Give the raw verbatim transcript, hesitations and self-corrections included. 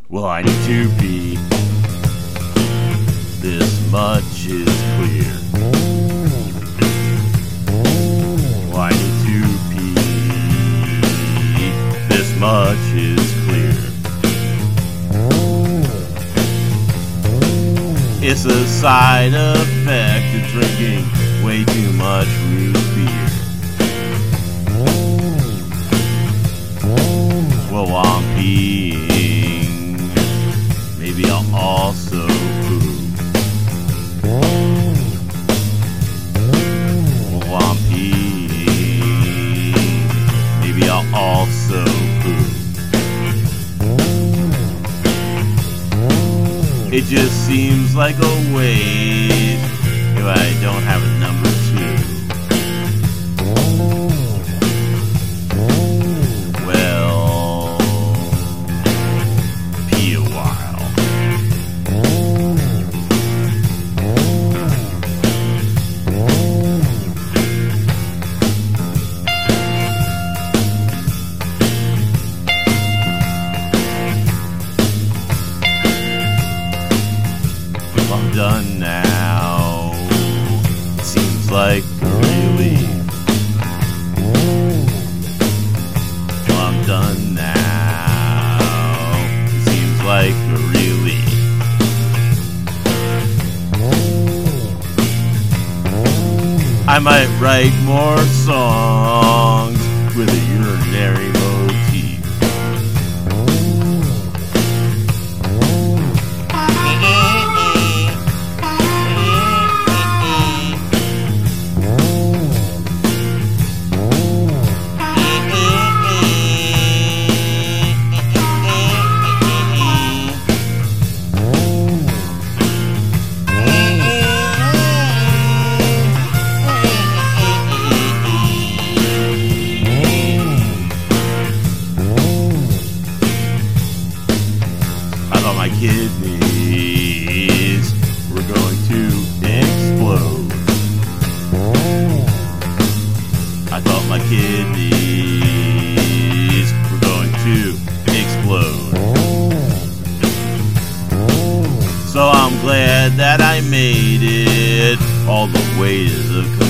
Well, I need to pee. This much is clear. Well, I need to pee. This much is clear. It's a side effect of drinking way too much root beer. Well, while I'm peeing, maybe I'll also poo. Well, while I'm peeing, maybe I'll also poo. It just seems like a waste if I don't have a number two. Well, pee a while. I'm done now. It seems like a relief. Well, I'm done now. It seems like a relief. I might write more songs with a urinary motif. My kidneys were going to explode. I thought my kidneys were going to explode. So I'm glad that I made it all the way to the